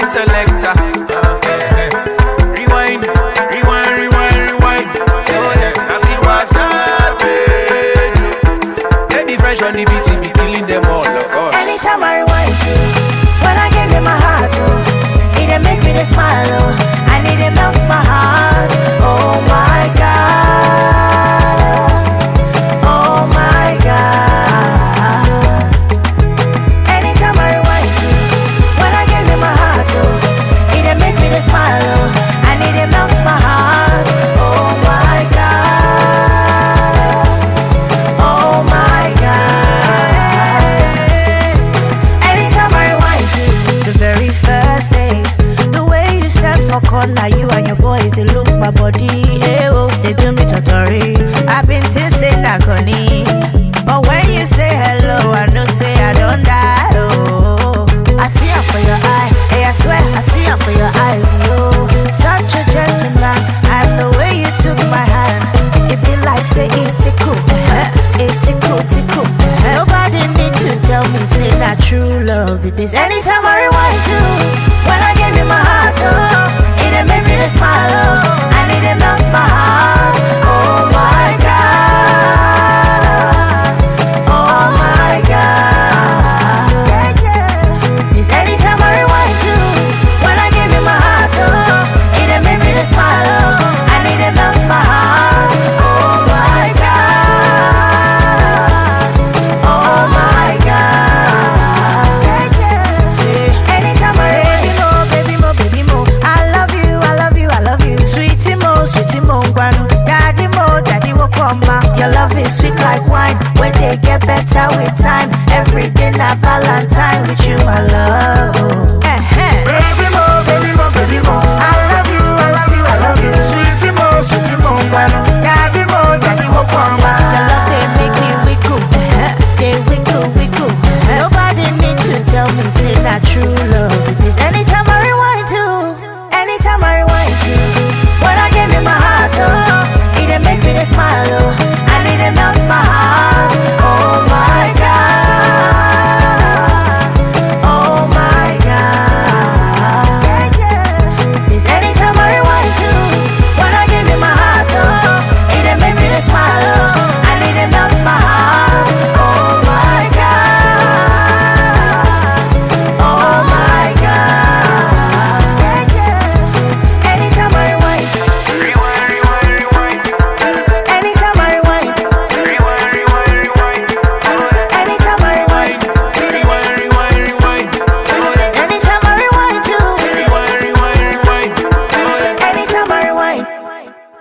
selector. Rewind, rewind, rewind, rewind. Oh yeah, that's it. What's up, baby? Fresh on the beat, be killing them all, of course. Anytime I rewind to, when I give you my heart, oh, it make me smile, oh, I need it melt my heart. Oh my God, oh my God. Anytime I rewind to, when I give you my heart, oh, it make me smile, oh, I need it melt my heart. Oh my God, oh my God. Anytime I rewind to the very first day, the way you stand for corner, you and your boys, they look my body, eh, oh, they do me totori. I've been saying that honey, but when you say hello, I know say I don't die, oh. I see it for your eye, hey, I swear, I see it for your eyes, yo. Such a gentleman, and the way you took my hand, it be like say it's a cool, it's a cool, it's a cool. Nobody need to tell me, say that true love it is. Anytime